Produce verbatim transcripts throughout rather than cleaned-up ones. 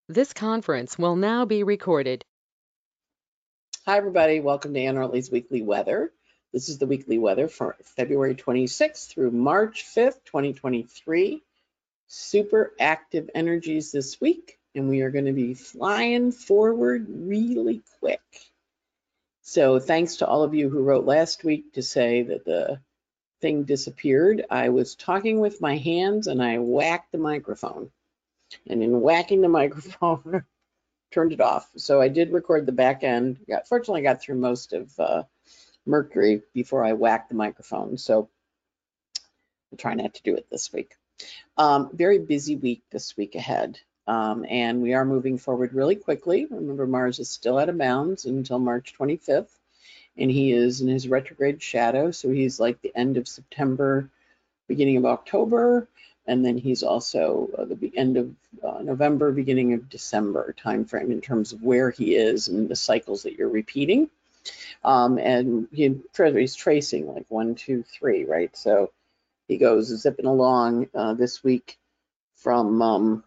This conference will now be recorded. Hi, everybody. Welcome to Anne Arley's Weekly Weather. This is the weekly weather for February twenty-sixth through March fifth, twenty twenty-three. Super active energies this week, and we are going to be flying forward really quick. So thanks to all of you who wrote last week to say that the thing disappeared. I was talking with my hands and I whacked the microphone. And in whacking the microphone, turned it off. So I did record the back end. Got, fortunately, I got through most of uh, Mercury before I whacked the microphone. So I'll try not to do it this week. Um, very busy week this week ahead. Um, and we are moving forward really quickly. Remember, Mars is still out of bounds until March twenty-fifth. And he is in his retrograde shadow. So he's like the end of September, beginning of October. And then he's also uh, the end of uh, November, beginning of December timeframe in terms of where he is and the cycles that you're repeating. Um, and he, he's tracing like one, two, three, right? So he goes zipping along uh, this week from, um,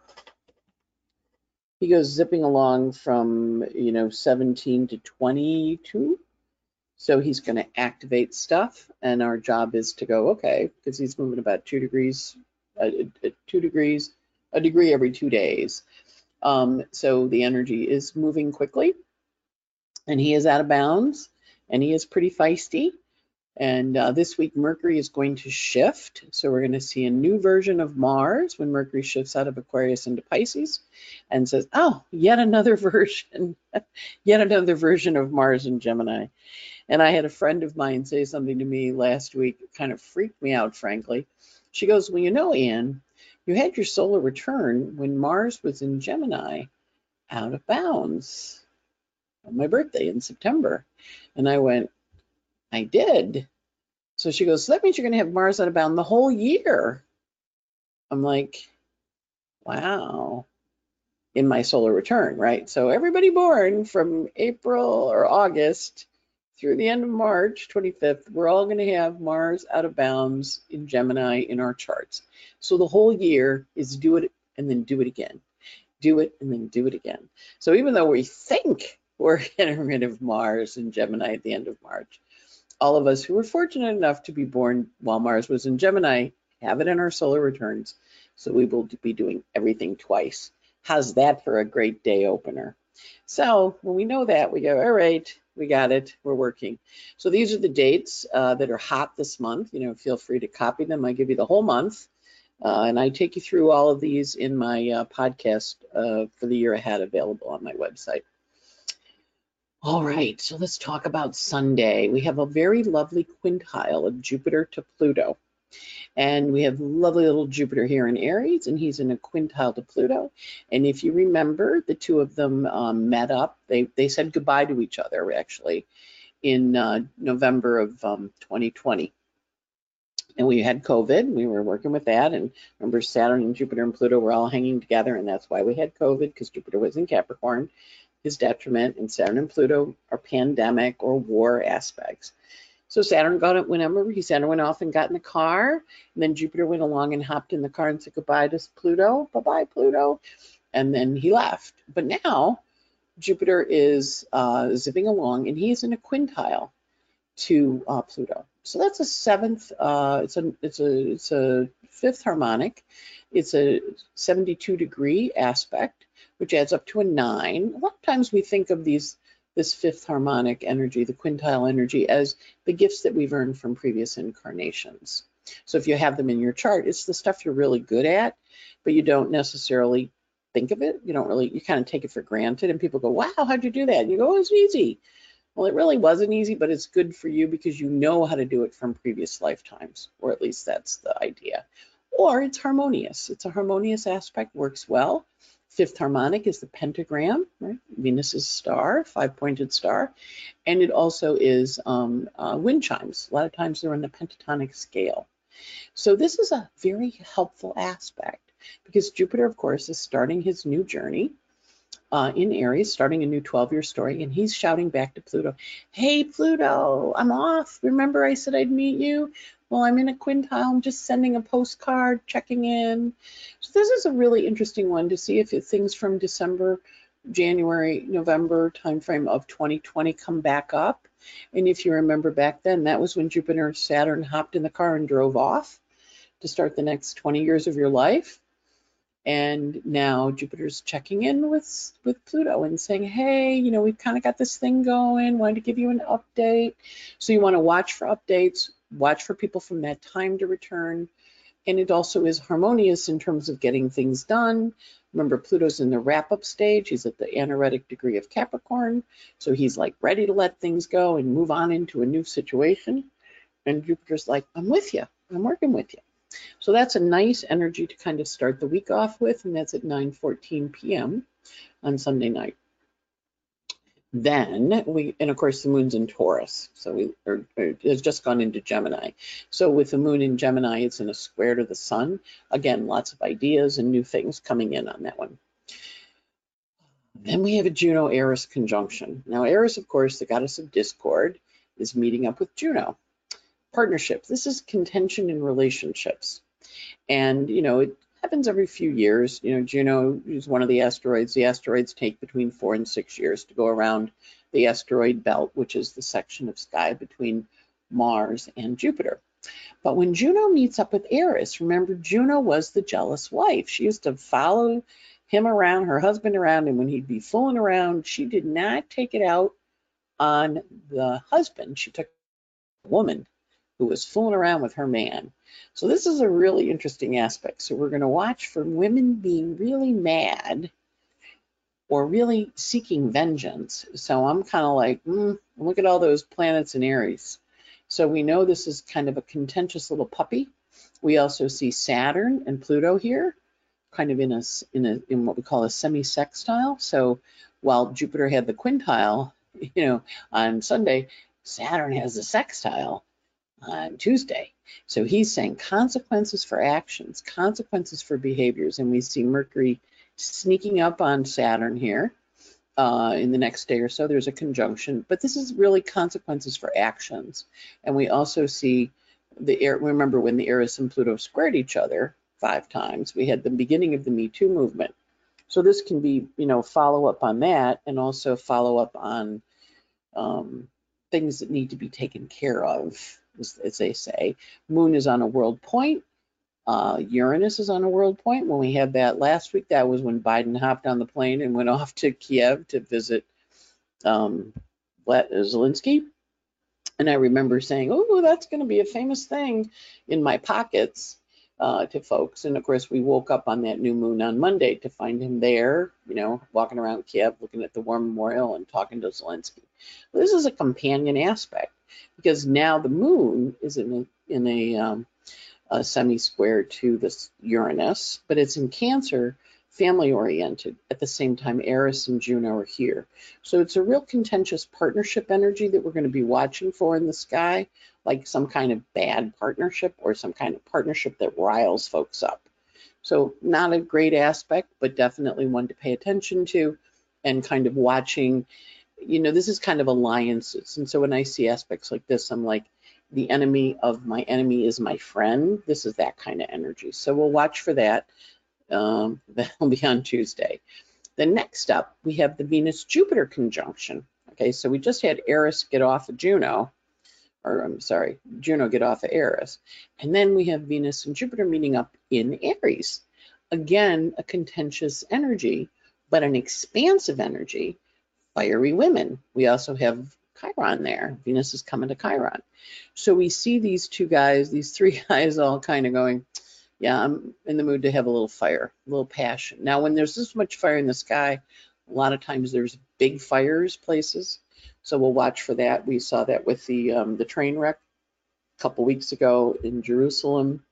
he goes zipping along from, you know, seventeen to twenty-two. So he's going to activate stuff, and our job is to go, okay, because he's moving about two degrees, uh, two degrees, a degree every two days. Um, so the energy is moving quickly, and he is out of bounds, and he is pretty feisty. And uh, this week, Mercury is going to shift. So we're going to see a new version of Mars when Mercury shifts out of Aquarius into Pisces and says, oh, yet another version, yet another version of Mars in Gemini. And I had a friend of mine say something to me last week, it kind of freaked me out, frankly. She goes, well, you know, Anne, you had your solar return when Mars was in Gemini out of bounds on my birthday in September. And I went, I did. So she goes, so that means you're going to have Mars out of bound the whole year. I'm like, wow. In my solar return, right? So everybody born from April or August through the end of March twenty-fifth, we're all going to have Mars out of bounds in Gemini in our charts. So the whole year is do it and then do it again. Do it and then do it again. So even though we think we're getting rid of Mars in Gemini at the end of March, all of us who were fortunate enough to be born while Mars was in Gemini have it in our solar returns. So we will be doing everything twice. How's that for a great day opener? So when we know that, we go, all right, we got it, we're working. So these are the dates uh, that are hot this month. You know, feel free to copy them. I give you the whole month. Uh, and I take you through all of these in my uh, podcast uh, for the year ahead available on my website. All right, so let's talk about Sunday. We have a very lovely quintile of Jupiter to Pluto. And we have lovely little Jupiter here in Aries, and he's in a quintile to Pluto. And if you remember, the two of them um, met up. They, they said goodbye to each other, actually, in uh, November of um, twenty twenty. And we had COVID. We were working with that. And remember, Saturn and Jupiter and Pluto were all hanging together, and that's why we had COVID, because Jupiter was in Capricorn, his detriment, and Saturn and Pluto are pandemic or war aspects. So Saturn got it whenever he Saturn went off and got in the car, and then Jupiter went along and hopped in the car and said goodbye to Pluto. Bye-bye, Pluto. And then he left. But now Jupiter is uh, zipping along, and he's in a quintile to uh, Pluto. So that's a seventh. Uh, it's a it's a it's a fifth harmonic. It's a seventy-two degree aspect, which adds up to a nine. A lot of times we think of these this fifth harmonic energy, the quintile energy, as the gifts that we've earned from previous incarnations. So if you have them in your chart, it's the stuff you're really good at, but you don't necessarily think of it. You don't really, you kind of take it for granted, and people go, wow, how'd you do that? And you go, oh, it's easy. Well, it really wasn't easy, but it's good for you because you know how to do it from previous lifetimes, or at least that's the idea. Or it's harmonious. It's a harmonious aspect, works well. Fifth harmonic is the pentagram, right? Venus is a star, five-pointed star. And it also is um, uh, wind chimes. A lot of times they're in the pentatonic scale. So this is a very helpful aspect because Jupiter, of course, is starting his new journey uh, in Aries, starting a new twelve-year story, and he's shouting back to Pluto, hey, Pluto, I'm off. Remember I said I'd meet you? well, I'm in a quintile, I'm just sending a postcard, checking in. So this is a really interesting one to see if it, things from December, January, November timeframe of twenty twenty come back up. And if you remember back then, that was when Jupiter and Saturn hopped in the car and drove off to start the next twenty years of your life. And now Jupiter's checking in with, with Pluto and saying, hey, you know, we've kind of got this thing going, wanted to give you an update. So you want to watch for updates, watch for people from that time to return. And it also is harmonious in terms of getting things done. Remember, Pluto's in the wrap-up stage. He's at the anaretic degree of Capricorn. So he's like ready to let things go and move on into a new situation. And Jupiter's like, I'm with you. I'm working with you. So that's a nice energy to kind of start the week off with, and that's at nine fourteen p m on Sunday night. Then we, and of course the moon's in Taurus, so we or, or it's just gone into Gemini. So with the moon in Gemini, it's in a square to the sun. Again, lots of ideas and new things coming in on that one. Then we have a Juno-Eris conjunction. Now Eris, of course, the goddess of discord, is meeting up with Juno. Partnership. This is contention in relationships. And, you know, it happens every few years. You know, Juno is one of the asteroids. The asteroids take between four and six years to go around the asteroid belt, which is the section of sky between Mars and Jupiter. But when Juno meets up with Eris, remember, Juno was the jealous wife. She used to follow him around, her husband around, and when he'd be fooling around, she did not take it out on the husband. She took a woman who was fooling around with her man. So this is a really interesting aspect. So we're going to watch for women being really mad or really seeking vengeance. So I'm kind of like, mm, look at all those planets in Aries. So we know this is kind of a contentious little puppy. We also see Saturn and Pluto here, kind of in a, in a in what we call a semi-sextile. So while Jupiter had the quintile, you know, on Sunday, Saturn has the sextile on Tuesday. So he's saying consequences for actions, consequences for behaviors, and we see Mercury sneaking up on Saturn here uh, in the next day or so. There's a conjunction, but this is really consequences for actions. And we also see the air. Remember when the Eris and Pluto squared each other five times, we had the beginning of the Me Too movement. So this can be, you know, follow up on that, and also follow up on um, things that need to be taken care of, as, as they say. Moon is on a world point. Uh, Uranus is on a world point. When we had that last week, that was when Biden hopped on the plane and went off to Kiev to visit um, Zelensky. And I remember saying, oh, that's going to be a famous thing in my pockets uh, to folks. And of course, we woke up on that new moon on Monday to find him there, you know, walking around Kiev, looking at the War Memorial and talking to Zelensky. Well, this is a companion aspect because now the moon is in a, in a, um, a semi-square to this Uranus, but it's in Cancer, family-oriented. At the same time, Eris and Juno are here. So it's a real contentious partnership energy that we're going to be watching for in the sky, like some kind of bad partnership or some kind of partnership that riles folks up. So not a great aspect, but definitely one to pay attention to and kind of watching. You know, this is kind of alliances. And so when I see aspects like this, I'm like, the enemy of my enemy is my friend. This is that kind of energy. So we'll watch for that. Um, that'll be on Tuesday. Then next up, we have the Venus-Jupiter conjunction. Okay, so we just had Eris get off of Juno, or I'm sorry, Juno get off of Eris. And then we have Venus and Jupiter meeting up in Aries. Again, a contentious energy, but an expansive energy, fiery women. We also have Chiron there. Venus is coming to Chiron. So we see these two guys, these three guys all kind of going, yeah, I'm in the mood to have a little fire, a little passion. Now, when there's this much fire in the sky, a lot of times there's big fires places. So we'll watch for that. We saw that with the um, the train wreck a couple weeks ago in Jerusalem,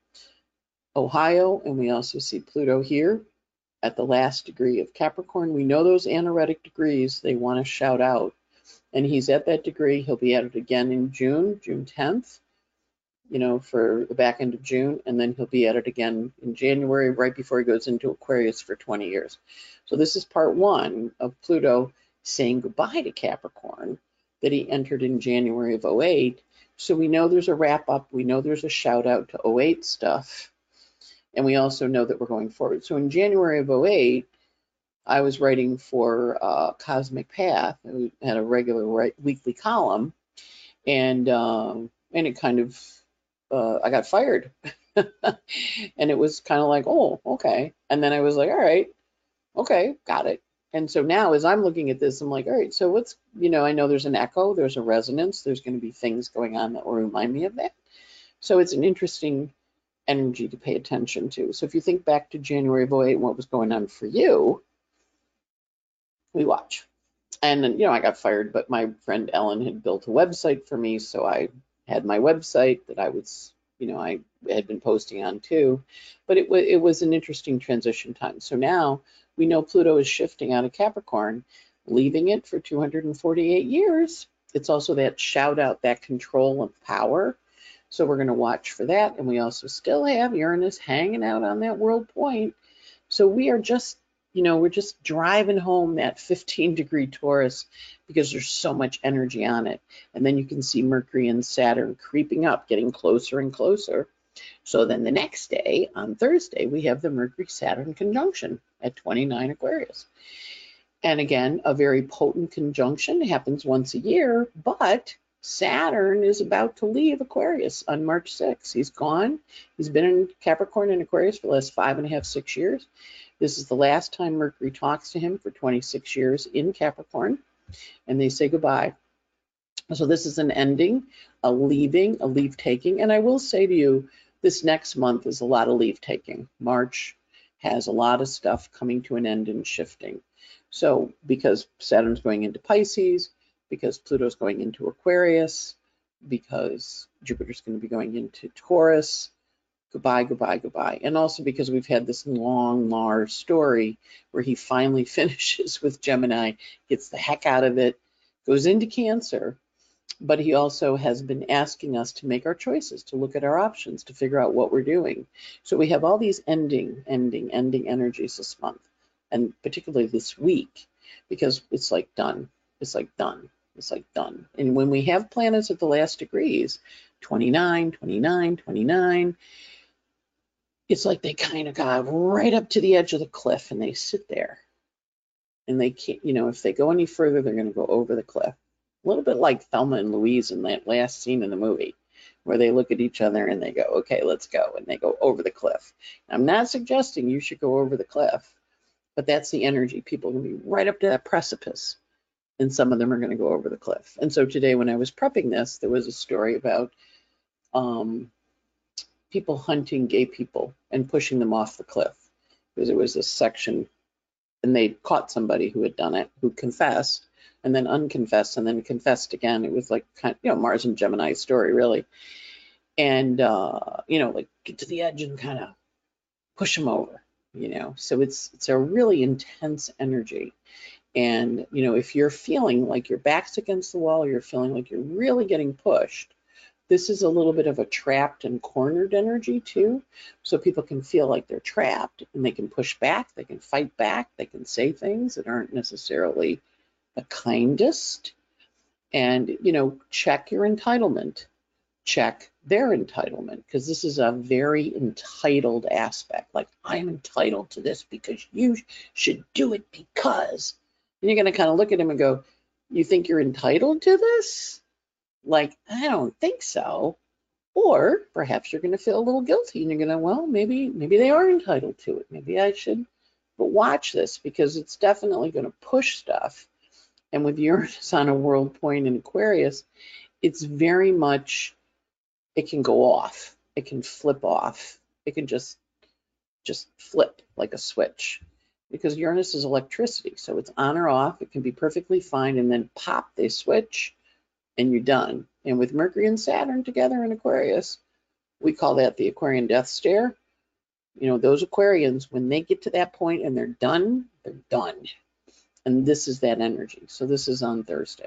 Ohio, and we also see Pluto here at the last degree of Capricorn. We know those anaretic degrees, they want to shout out. And he's at that degree. He'll be at it again in June, June tenth, you know, for the back end of June. And then he'll be at it again in January, right before he goes into Aquarius for twenty years. So this is part one of Pluto saying goodbye to Capricorn that he entered in January of oh eight So we know there's a wrap up. We know there's a shout out to oh eight stuff. And we also know that we're going forward. So in January of oh eight, I was writing for uh, Cosmic Path. We had a regular right, weekly column, and um, and it kind of uh, I got fired, and it was kind of like, oh, okay. And then I was like, all right, okay, got it. And so now, as I'm looking at this, I'm like, all right, so what's, you know, I know there's an echo, there's a resonance, there's going to be things going on that will remind me of that. So it's an interesting energy to pay attention to. So if you think back to January of oh eight, what was going on for you, we watch. And then, you know, I got fired, but my friend Ellen had built a website for me. So I had my website that I was, you know, I had been posting on too. But it, w- it was an interesting transition time. So now we know Pluto is shifting out of Capricorn, leaving it for two hundred forty-eight years. It's also that shout out, that control and power. So we're going to watch for that. And we also still have Uranus hanging out on that world point. So we are just, you know, we're just driving home that fifteen degree Taurus because there's so much energy on it. And then you can see Mercury and Saturn creeping up, getting closer and closer. So then the next day, on Thursday, we have the Mercury-Saturn conjunction at twenty-nine Aquarius. And again, a very potent conjunction. It happens once a year, but Saturn is about to leave Aquarius on March sixth. He's gone. He's been in Capricorn and Aquarius for the last five and a half, six years. This is the last time Mercury talks to him for twenty-six years in Capricorn, and they say goodbye. So this is an ending, a leaving, a leave taking. And I will say to you, this next month is a lot of leave taking. March has a lot of stuff coming to an end and shifting. So because Saturn's going into Pisces, because Pluto's going into Aquarius, because Jupiter's going to be going into Taurus, goodbye, goodbye, goodbye. And also because we've had this long Mars story where he finally finishes with Gemini, gets the heck out of it, goes into Cancer, but he also has been asking us to make our choices, to look at our options, to figure out what we're doing. So we have all these ending, ending, ending energies this month, and particularly this week, because it's like done. It's like done. It's like done. And when we have planets at the last degrees, twenty-nine, twenty-nine, twenty-nine, it's like they kind of got right up to the edge of the cliff and they sit there. And they can't, you know, if they go any further, they're going to go over the cliff. A little bit like Thelma and Louise in that last scene in the movie, where they look at each other and they go, okay, let's go. And they go over the cliff. I'm not suggesting you should go over the cliff, but that's the energy. People are going to be right up to that precipice, and some of them are going to go over the cliff. And so today, when I was prepping this, there was a story about um, people hunting gay people and pushing them off the cliff, because there was a section, and they caught somebody who had done it, who confessed, and then unconfessed, and then confessed again. It was like, kind of, you know, Mars and Gemini story, really. And, uh, you know, like get to the edge and kind of push them over, you know. So it's it's a really intense energy. And, you know, if you're feeling like your back's against the wall, or you're feeling like you're really getting pushed, this is a little bit of a trapped and cornered energy too. So people can feel like they're trapped, and they can push back, they can fight back, they can say things that aren't necessarily the kindest. And, you know, check your entitlement, check their entitlement, because this is a very entitled aspect. Like, I'm entitled to this because you should do it because. And you're going to kind of look at him and go, you think you're entitled to this? Like, I don't think so. Or perhaps you're going to feel a little guilty, and you're going to, well, maybe maybe they are entitled to it. Maybe I should. But watch this, because it's definitely going to push stuff. And with Uranus on a world point in Aquarius, it's very much, it can go off. It can flip off. It can just just flip like a switch, because Uranus is electricity. So it's on or off. It can be perfectly fine, and then pop, they switch, and you're done. And with Mercury and Saturn together in Aquarius, we call that the Aquarian death stare. You know, those Aquarians, when they get to that point and they're done, they're done. And this is that energy. So this is on Thursday.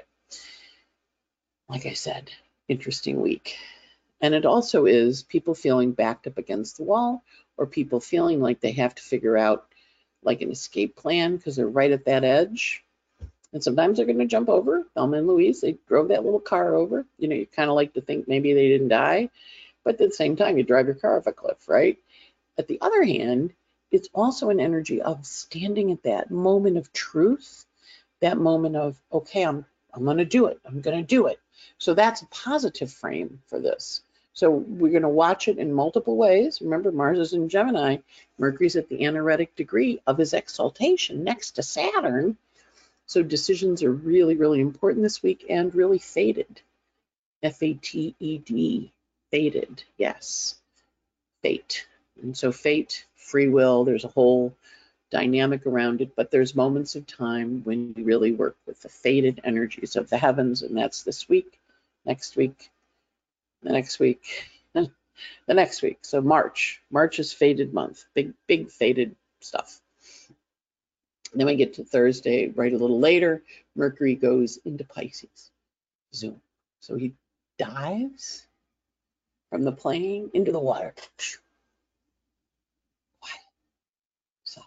Like I said, interesting week. And it also is people feeling backed up against the wall, or people feeling like they have to figure out like an escape plan because they're right at that edge. And sometimes they're going to jump over. Thelma and Louise, they drove that little car over. You know, you kind of like to think maybe they didn't die, but at the same time, you drive your car off a cliff, right? At the other hand, it's also an energy of standing at that moment of truth, that moment of, okay, I'm I'm going to do it. I'm going to do it. So that's a positive frame for this. So we're going to watch it in multiple ways. Remember, Mars is in Gemini. Mercury's at the anaretic degree of his exaltation next to Saturn. So decisions are really, really important this week and really fated. F A T E D, fated, yes, fate. And so fate, free will, there's a whole dynamic around it, but there's moments of time when you really work with the fated energies of the heavens, and that's this week, next week, the next week, the next week. So March, March is fated month, big, big fated stuff. Then we get to Thursday, right a little later, Mercury goes into Pisces, zoom. So he dives from the plane into the water. Quiet, solid,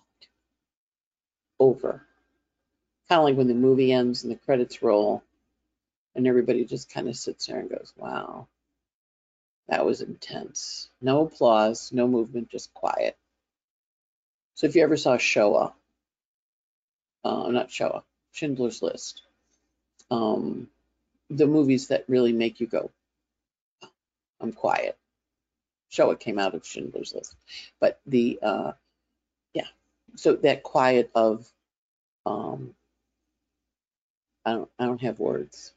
over. Kind of like when the movie ends and the credits roll and everybody just kind of sits there and goes, wow, that was intense. No applause, no movement, just quiet. So if you ever saw Shoah, uh, not Shoah, Schindler's List, um, the movies that really make you go, I'm quiet. Shoah came out of Schindler's List. But the, uh, yeah, so that quiet of, um, I don't, I don't have words.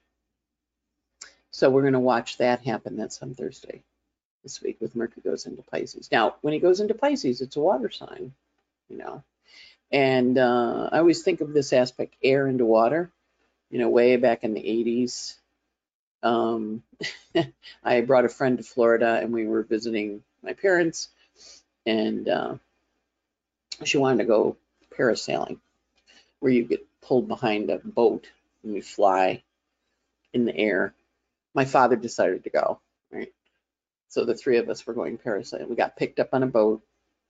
So we're going to watch that happen. That's on Thursday this week with Mercury goes into Pisces. Now, when he goes into Pisces, it's a water sign, you know. And uh, I always think of this aspect, air into water, you know, way back in the eighties. Um, I brought a friend to Florida and we were visiting my parents, and uh, she wanted to go parasailing, where you get pulled behind a boat and you fly in the air. My father decided to go, right? So the three of us were going parasailing. We got picked up on a boat.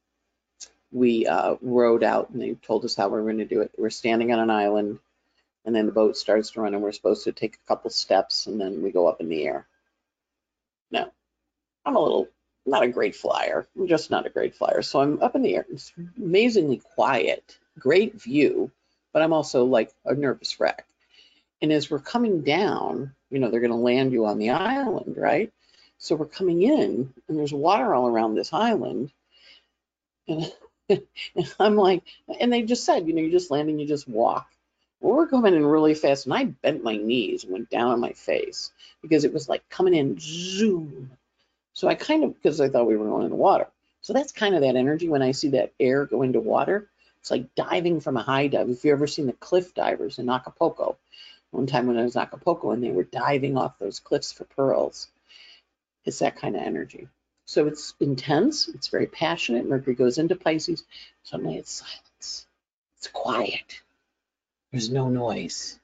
We uh, rowed out, and they told us how we were going to do it. We're standing on an island, and then the boat starts to run, and we're supposed to take a couple steps, and then we go up in the air. No, I'm a little, not a great flyer. I'm just not a great flyer. So I'm up in the air. It's amazingly quiet, great view, but I'm also like a nervous wreck. And as we're coming down, you know, they're going to land you on the island, right? So we're coming in, and there's water all around this island. And, and I'm like, and they just said, you know, you're just landing, you just walk. Well, we're coming in really fast, and I bent my knees and went down on my face because it was like coming in, zoom. So I kind of, because I thought we were going in the water. So that's kind of that energy when I see that air go into water. It's like diving from a high dive. If you've ever seen the cliff divers in Acapulco, one time when I was in Acapulco and they were diving off those cliffs for pearls, it's that kind of energy. So it's intense, it's very passionate. Mercury goes into Pisces. Suddenly it's silence. It's quiet. There's no noise.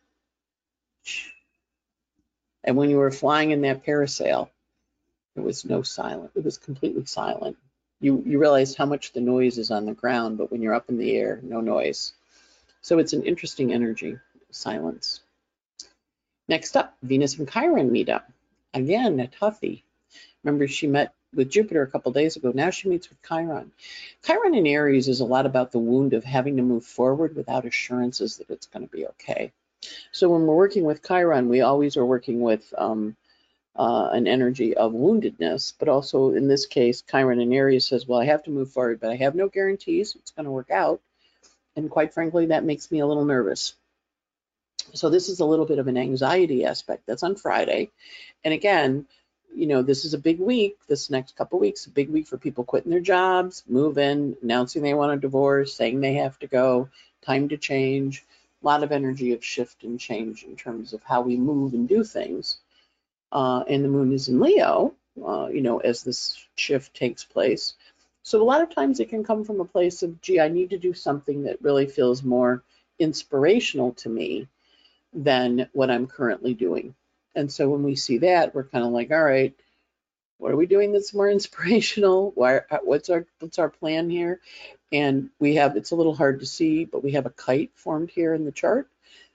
And when you were flying in that parasail, there was no silence. It was completely silent. You, you realized how much the noise is on the ground, but when you're up in the air, no noise. So it's an interesting energy, silence. Next up, Venus and Chiron meet up. Again, a toughie. Remember, she met with Jupiter a couple days ago. Now she meets with Chiron. Chiron in Aries is a lot about the wound of having to move forward without assurances that it's going to be okay. So when we're working with Chiron, we always are working with um, uh, an energy of woundedness, but also in this case, Chiron in Aries says, well, I have to move forward, but I have no guarantees it's going to work out. And quite frankly, that makes me a little nervous. So this is a little bit of an anxiety aspect. That's on Friday. And again, you know, this is a big week, this next couple of weeks, a big week for people quitting their jobs, moving, announcing they want a divorce, saying they have to go, time to change, a lot of energy of shift and change in terms of how we move and do things. Uh, and the moon is in Leo, uh, you know, as this shift takes place. So a lot of times it can come from a place of, gee, I need to do something that really feels more inspirational to me than what I'm currently doing. And so when we see that, we're kind of like, all right, what are we doing that's more inspirational? Why, what's our what's our plan here? And we have, it's a little hard to see, but we have a kite formed here in the chart.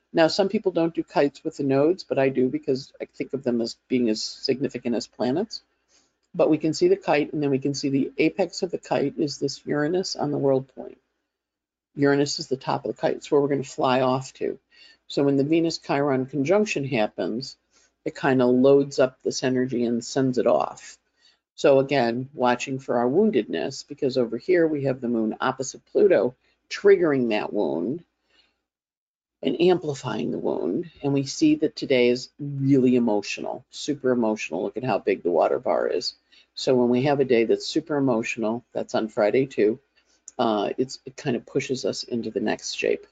Now, some people don't do kites with the nodes, but I do because I think of them as being as significant as planets. But we can see the kite, and then we can see the apex of the kite is this Uranus on the world point. Uranus is the top of the kite. It's where we're going to fly off to. So when the Venus-Chiron conjunction happens, it kind of loads up this energy and sends it off. So again, watching for our woundedness, because over here we have the moon opposite Pluto, triggering that wound and amplifying the wound. And we see that today is really emotional, super emotional. Look at how big the water bar is. So when we have a day that's super emotional, that's on Friday too, uh, it's, it kind of pushes us into the next shape.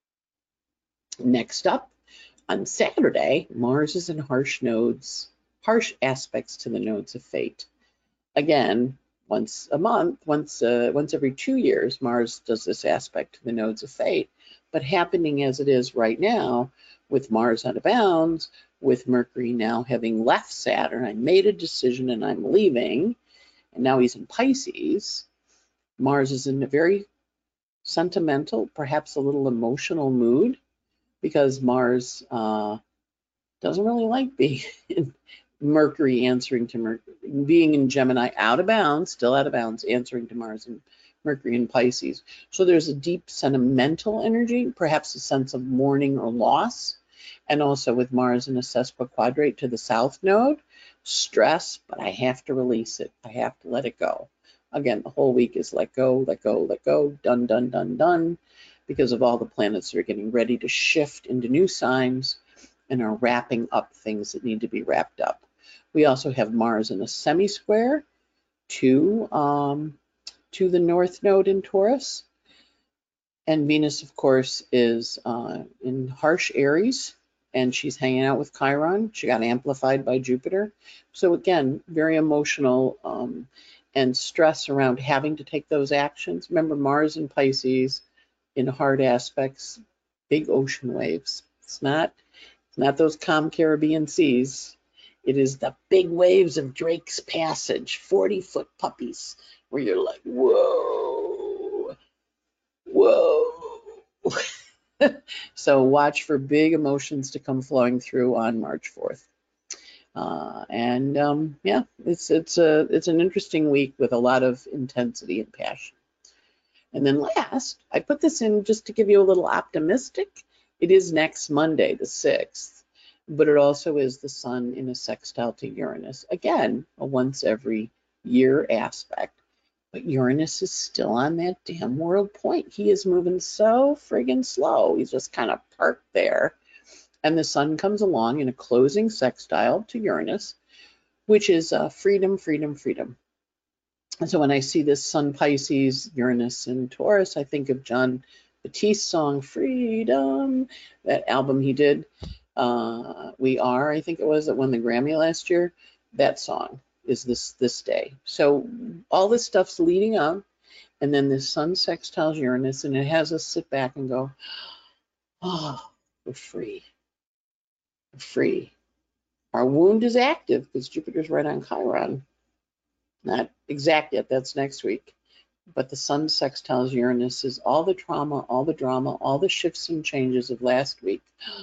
Next up, on Saturday, Mars is in harsh nodes, harsh aspects to the nodes of fate. Again, once a month, once uh, once every two years, Mars does this aspect to the nodes of fate. But happening as it is right now, with Mars out of bounds, with Mercury now having left Saturn, I made a decision and I'm leaving, and now he's in Pisces. Mars is in a very sentimental, perhaps a little emotional mood, because Mars uh, doesn't really like being in Mercury answering to Mercury, being in Gemini out of bounds, still out of bounds, answering to Mars and Mercury in Pisces. So there's a deep sentimental energy, perhaps a sense of mourning or loss. And also with Mars in a sesquiquadrate to the south node, stress, but I have to release it. I have to let it go. Again, the whole week is let go, let go, let go, done, done, done, done, because of all the planets that are getting ready to shift into new signs and are wrapping up things that need to be wrapped up. We also have Mars in a semi-square to, um, to the north node in Taurus. And Venus, of course, is uh, in harsh Aries, and she's hanging out with Chiron. She got amplified by Jupiter. So again, very emotional um, and stress around having to take those actions. Remember, Mars in Pisces in hard aspects, big ocean waves. It's not, it's not those calm Caribbean seas. It is the big waves of Drake's Passage, forty foot puppies, where you're like, whoa, whoa. So watch for big emotions to come flowing through on March fourth. Uh, and um, yeah, it's, it's, a, it's an interesting week with a lot of intensity and passion. And then last, I put this in just to give you a little optimistic. It is next Monday, the sixth. But it also is the sun in a sextile to Uranus. Again, a once every year aspect. But Uranus is still on that damn world point. He is moving so friggin' slow. He's just kind of parked there. And the sun comes along in a closing sextile to Uranus, which is uh, freedom, freedom, freedom. And so when I see this Sun Pisces, Uranus, and Taurus, I think of John Batiste's song, Freedom, that album he did. Uh, we Are, I think it was, that won the Grammy last year. That song is this this day. So all this stuff's leading up, and then the sun sextiles Uranus, and it has us sit back and go, oh, we're free. We're free. Our wound is active because Jupiter's right on Chiron. Not exact yet, that's next week. But the sun sextiles Uranus is all the trauma, all the drama, all the shifts and changes of last week.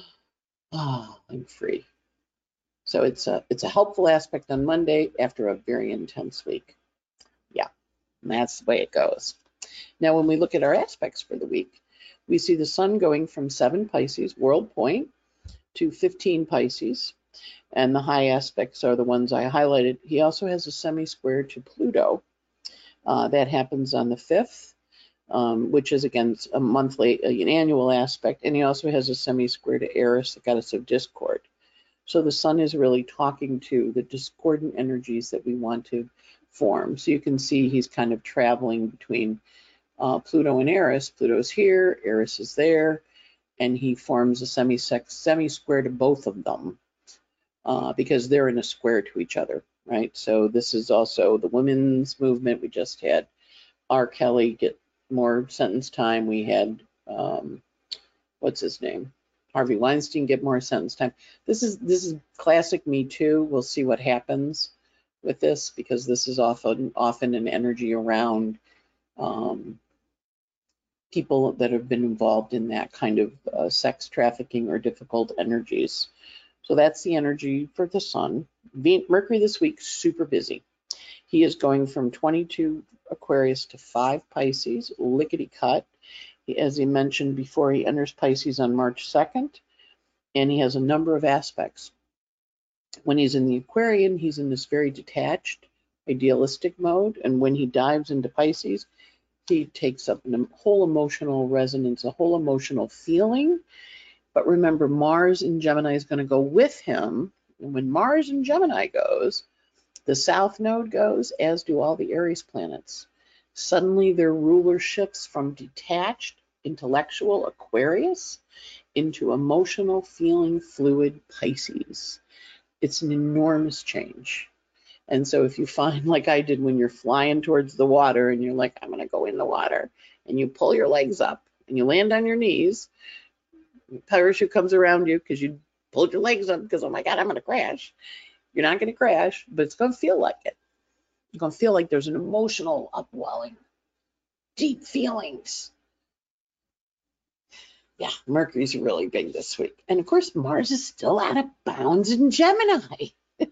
Oh, I'm free. So it's a, it's a helpful aspect on Monday after a very intense week. Yeah, and that's the way it goes. Now, when we look at our aspects for the week, we see the sun going from seven Pisces, world point, to fifteen Pisces. And the high aspects are the ones I highlighted. He also has a semi-square to Pluto. Uh, that happens on the fifth, um, which is, again, a monthly, an annual aspect. And he also has a semi-square to Eris, the goddess of discord. So the sun is really talking to the discordant energies that we want to form. So you can see he's kind of traveling between uh, Pluto and Eris. Pluto's here, Eris is there, and he forms a semi-square to both of them uh, because they're in a square to each other, right? So this is also the women's movement. We just had R. Kelly get more sentence time. We had, um, what's his name? Harvey Weinstein get more sentence time. This is this is classic Me Too. We'll see what happens with this because this is often often an energy around um, people that have been involved in that kind of uh, sex trafficking or difficult energies. So that's the energy for the sun. Mercury this week, super busy. He is going from twenty-two Aquarius to five Pisces, lickety cut. As he mentioned before, he enters Pisces on March second, and he has a number of aspects. When he's in the Aquarian, he's in this very detached, idealistic mode, and when he dives into Pisces, he takes up a whole emotional resonance, a whole emotional feeling. But remember, Mars in Gemini is going to go with him, and when Mars in Gemini goes, the South Node goes, as do all the Aries planets. Suddenly their ruler shifts from detached, intellectual Aquarius into emotional, feeling, fluid Pisces. It's an enormous change. And so if you find, like I did, when you're flying towards the water and you're like, I'm going to go in the water, and you pull your legs up and you land on your knees, parachute comes around you because you pulled your legs up because, oh my God, I'm going to crash. You're not going to crash, but it's going to feel like it. You're going to feel like there's an emotional upwelling, deep feelings. Yeah, Mercury's really big this week. And of course, Mars is still out of bounds in Gemini.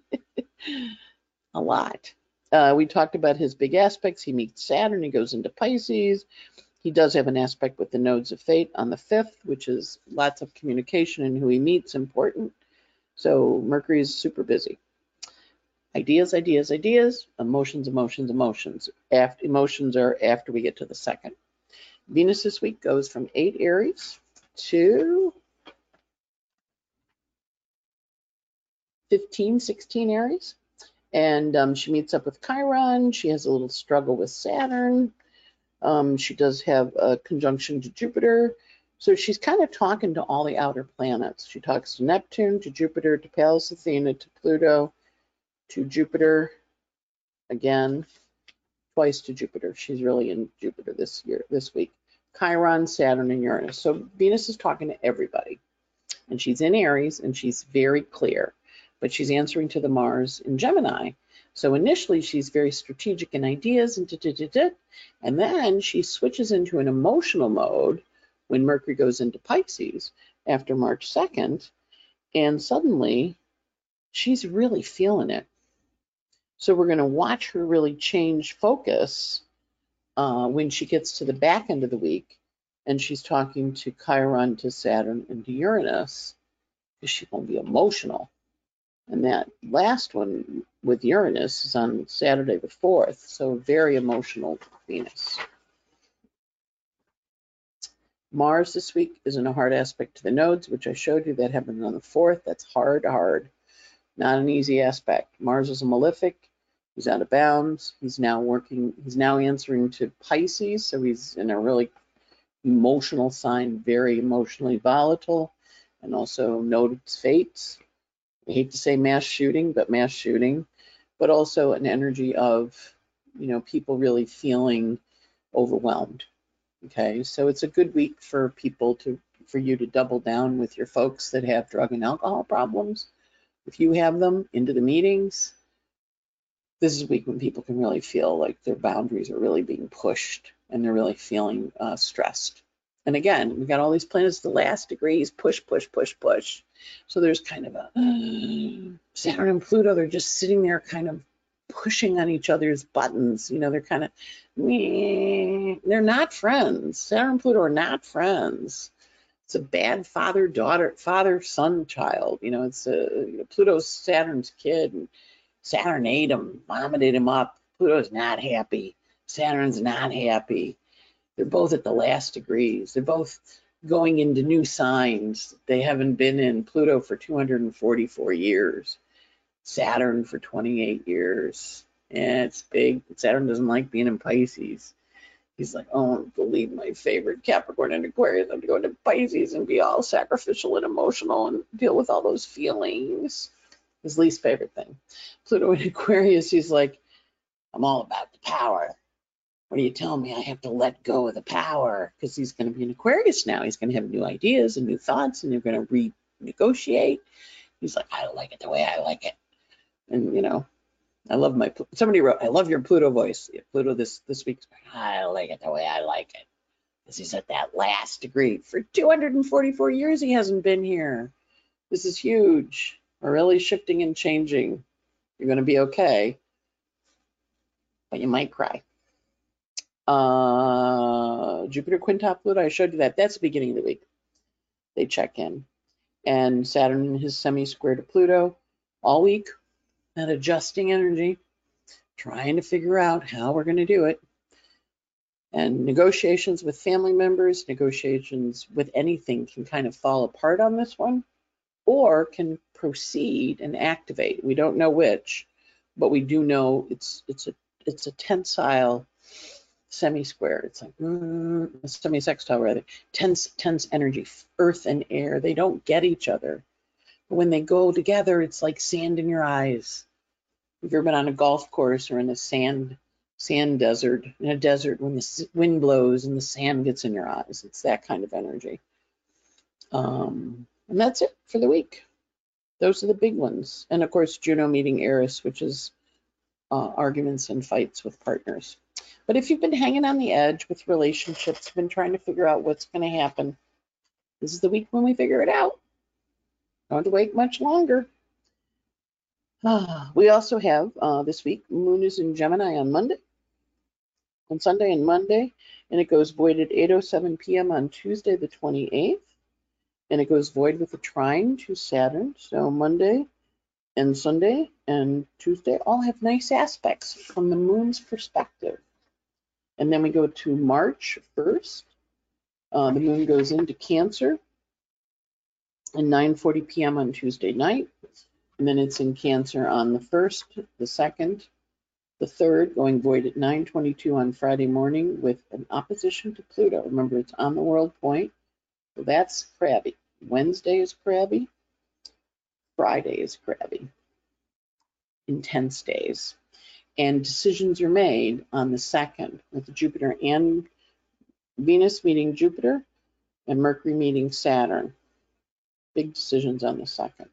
A lot. Uh, we talked about his big aspects. He meets Saturn. He goes into Pisces. He does have an aspect with the nodes of fate on the fifth, which is lots of communication, and who he meets important. So Mercury is super busy. Ideas, ideas, ideas, emotions, emotions, emotions. After, emotions are after we get to the second. Venus this week goes from eight Aries to fifteen, sixteen Aries. And um, she meets up with Chiron. She has a little struggle with Saturn. Um, she does have a conjunction to Jupiter. So she's kind of talking to all the outer planets. She talks to Neptune, to Jupiter, to Pallas Athena, to Pluto, to Jupiter again, twice to Jupiter. She's really in Jupiter this year, this week. Chiron, Saturn, and Uranus. So Venus is talking to everybody. And she's in Aries, and she's very clear. But she's answering to the Mars in Gemini. So initially, she's very strategic in ideas, and, da, da, da, da, and then she switches into an emotional mode when Mercury goes into Pisces after March second, and suddenly she's really feeling it. So we're going to watch her really change focus uh, when she gets to the back end of the week, and she's talking to Chiron, to Saturn, and to Uranus, because she won't be emotional. And that last one with Uranus is on Saturday the fourth, so very emotional Venus. Mars this week is in a hard aspect to the nodes, which I showed you. That happened on the fourth. That's hard, hard. Not an easy aspect. Mars is a malefic. He's out of bounds. He's now working, he's now answering to Pisces, so he's in a really emotional sign, very emotionally volatile, and also nodes fates. I hate to say mass shooting, but mass shooting, but also an energy of, you know, people really feeling overwhelmed. Okay, so it's a good week for people to, for you to double down with your folks that have drug and alcohol problems. If you have them, into the meetings. This is a week when people can really feel like their boundaries are really being pushed and they're really feeling uh, stressed. And again, we got all these planets, the last degrees, push, push, push, push. So there's kind of a uh, Saturn and Pluto, they're just sitting there kind of pushing on each other's buttons. You know, they're kind of, meh. They're not friends. Saturn and Pluto are not friends. It's a bad father, daughter, father, son, child. You know, it's a, you know, Pluto's Saturn's kid, and Saturn ate him, vomited him up. Pluto's not happy. Saturn's not happy. They're both at the last degrees. They're both going into new signs they haven't been in. Pluto for two hundred forty-four years, Saturn for twenty-eight years. And it's big. Saturn doesn't like being in Pisces. He's like, oh, I don't believe my favorite Capricorn and Aquarius. I'm going to Pisces and be all sacrificial and emotional and deal with all those feelings. His least favorite thing. Pluto in Aquarius, he's like, I'm all about the power. What are you telling me? I have to let go of the power, because he's going to be in Aquarius now. He's going to have new ideas and new thoughts, and they're going to renegotiate. He's like, I like it the way I like it. And, you know, I love my, somebody wrote, I love your Pluto voice. Yeah, Pluto this, this week, I like it the way I like it. because he's at that last degree. For two hundred forty-four years, he hasn't been here. This is huge. We're really shifting and changing. You're going to be okay, but you might cry. Uh, Jupiter quintile Pluto, I showed you that. That's the beginning of the week. They check in. And Saturn in his semi-square to Pluto all week. That adjusting energy, trying to figure out how we're going to do it. And negotiations with family members, negotiations with anything can kind of fall apart on this one, or can proceed and activate. We don't know which, but we do know it's it's a it's a tensile semi-square. It's like mm, a semi-sextile rather. Tense tense energy, earth and air. They don't get each other. But when they go together, it's like sand in your eyes. Have you ever been on a golf course or in a sand sand desert, in a desert when the wind blows and the sand gets in your eyes? It's that kind of energy. Um, and that's it for the week. Those are the big ones. And of course, Juno meeting Eris, which is uh, arguments and fights with partners. But if you've been hanging on the edge with relationships, been trying to figure out what's going to happen, this is the week when we figure it out. Don't have to wait much longer. Ah, we also have uh, this week, Moon is in Gemini on Monday, on Sunday and Monday, and it goes void at eight oh seven p m on Tuesday the twenty-eighth, and it goes void with a trine to Saturn. So Monday and Sunday and Tuesday all have nice aspects from the Moon's perspective. And then we go to March first. Uh, the Moon goes into Cancer at nine forty p m on Tuesday night. And then it's in Cancer on the first, the second, the third, going void at nine twenty-two on Friday morning with an opposition to Pluto. Remember, it's on the world point. So that's crabby. Wednesday is crabby. Friday is crabby. Intense days. And decisions are made on the second with Jupiter and Venus meeting Jupiter and Mercury meeting Saturn. Big decisions on the second.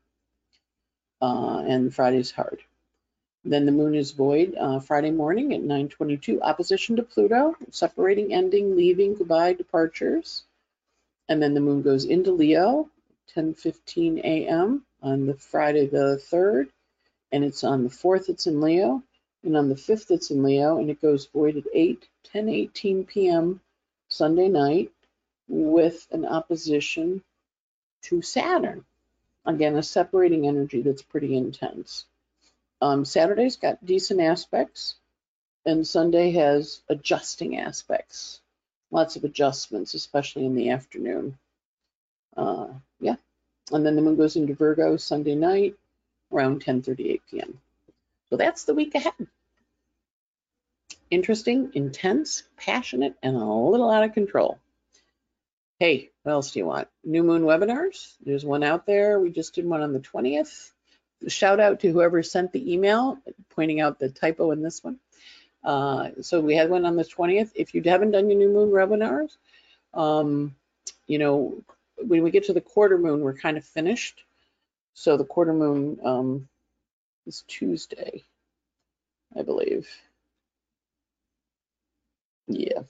Uh, and Friday's hard. Then the Moon is void uh, Friday morning at nine twenty-two, opposition to Pluto, separating, ending, leaving, goodbye, departures. And then the Moon goes into Leo, ten fifteen a m on the Friday the third, and it's on the fourth it's in Leo, and on the fifth it's in Leo, and it goes void at eight ten eighteen p m Sunday night with an opposition to Saturn. Again, a separating energy that's pretty intense. Um, Saturday's got decent aspects, and Sunday has adjusting aspects. Lots of adjustments, especially in the afternoon. Uh, yeah, and then the Moon goes into Virgo Sunday night around ten thirty-eight p m So that's the week ahead. Interesting, intense, passionate, and a little out of control. Hey, what else do you want? New Moon webinars. There's one out there. We just did one on the twentieth. Shout out to whoever sent the email pointing out the typo in this one. Uh, so we had one on the twentieth. If you haven't done your New Moon webinars, um, you know, when we get to the quarter moon, we're kind of finished. So the quarter moon um, is Tuesday, I believe. Yeah.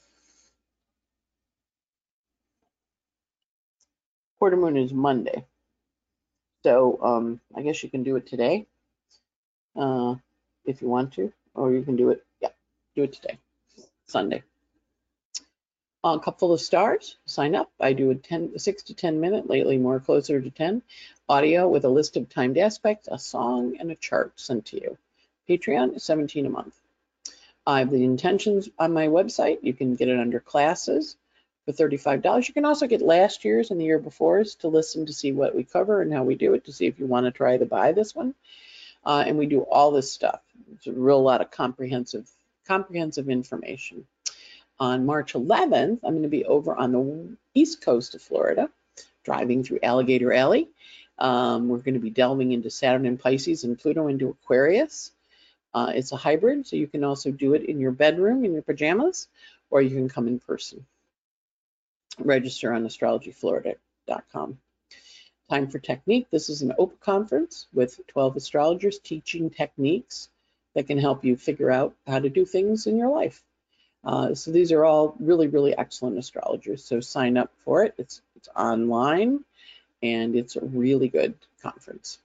Quarter moon is Monday. So um, I guess you can do it today uh, if you want to, or you can do it, yeah, do it today, Sunday. A couple of stars, sign up. I do a ten, six to ten minute, lately more closer to ten, audio with a list of timed aspects, a song, and a chart sent to you. Patreon is seventeen a month. I have the intentions on my website. You can get it under classes for thirty-five dollars. You can also get last year's and the year before's to listen to see what we cover and how we do it, to see if you want to try to buy this one. Uh, and we do all this stuff. It's a real lot of comprehensive, comprehensive information. On March eleventh, I'm going to be over on the east coast of Florida, driving through Alligator Alley. Um, we're going to be delving into Saturn and Pisces and Pluto into Aquarius. Uh, it's a hybrid, so you can also do it in your bedroom, in your pajamas, or you can come in person. Register on astrology florida dot com. Time for Technique. This is an open conference with twelve astrologers teaching techniques that can help you figure out how to do things in your life. Uh, so these are all really, really excellent astrologers. So sign up for it. It's, it's online, and it's a really good conference.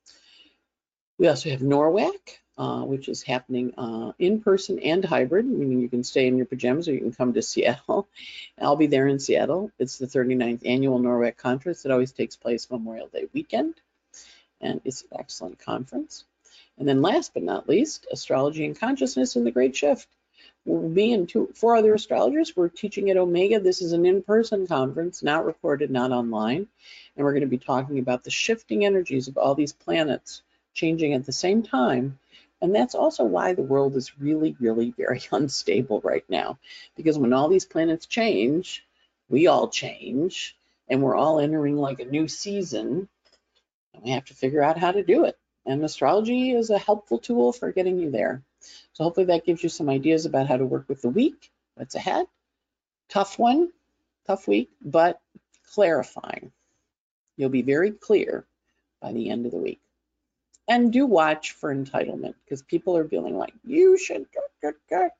We also have NORWAC, uh, which is happening uh, in person and hybrid, meaning you can stay in your pajamas or you can come to Seattle. I'll be there in Seattle. It's the thirty-ninth annual NORWAC conference. It always takes place Memorial Day weekend, and it's an excellent conference. And then last but not least, Astrology and Consciousness in the Great Shift. Me and two, four other astrologers, we're teaching at Omega. This is an in-person conference, not recorded, not online. And we're going to be talking about the shifting energies of all these planets changing at the same time. And that's also why the world is really, really very unstable right now. Because when all these planets change, we all change, and we're all entering like a new season. And we have to figure out how to do it. And astrology is a helpful tool for getting you there. So hopefully that gives you some ideas about how to work with the week, what's ahead. Tough one, tough week, but clarifying. You'll be very clear by the end of the week. And do watch for entitlement, because people are feeling like, you should kind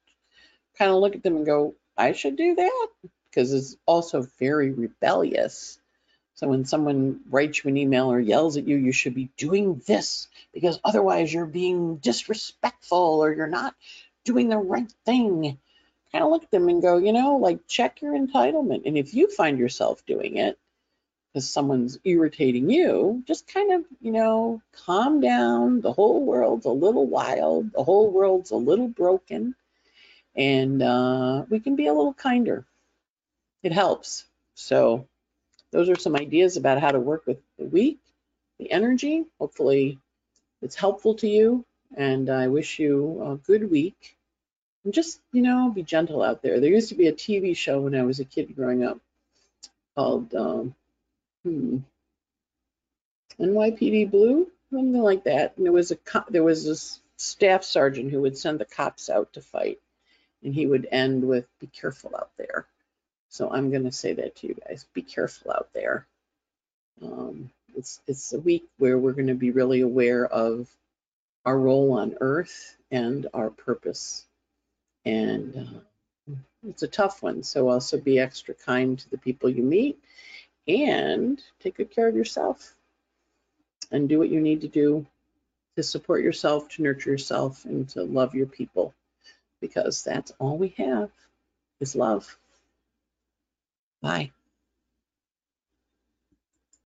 of look at them and go, I should do that, because it's also very rebellious. So when someone writes you an email or yells at you, you should be doing this, because otherwise you're being disrespectful or you're not doing the right thing. Kind of look at them and go, you know, like, check your entitlement. And if you find yourself doing it because someone's irritating you, just kind of, you know, calm down. The whole world's a little wild. The whole world's a little broken. And uh, we can be a little kinder. It helps. So those are some ideas about how to work with the week, the energy. Hopefully it's helpful to you, and I wish you a good week. And just, you know, be gentle out there. There used to be a T V show when I was a kid growing up called um, hmm, N Y P D Blue, something like that. And there was a there was this staff sergeant who would send the cops out to fight, and he would end with, "Be careful out there." So I'm going to say that to you guys. Be careful out there. Um, it's, it's a week where we're going to be really aware of our role on Earth and our purpose. And uh, it's a tough one. So also be extra kind to the people you meet and take good care of yourself and do what you need to do to support yourself, to nurture yourself, and to love your people, because that's all we have is love. Bye.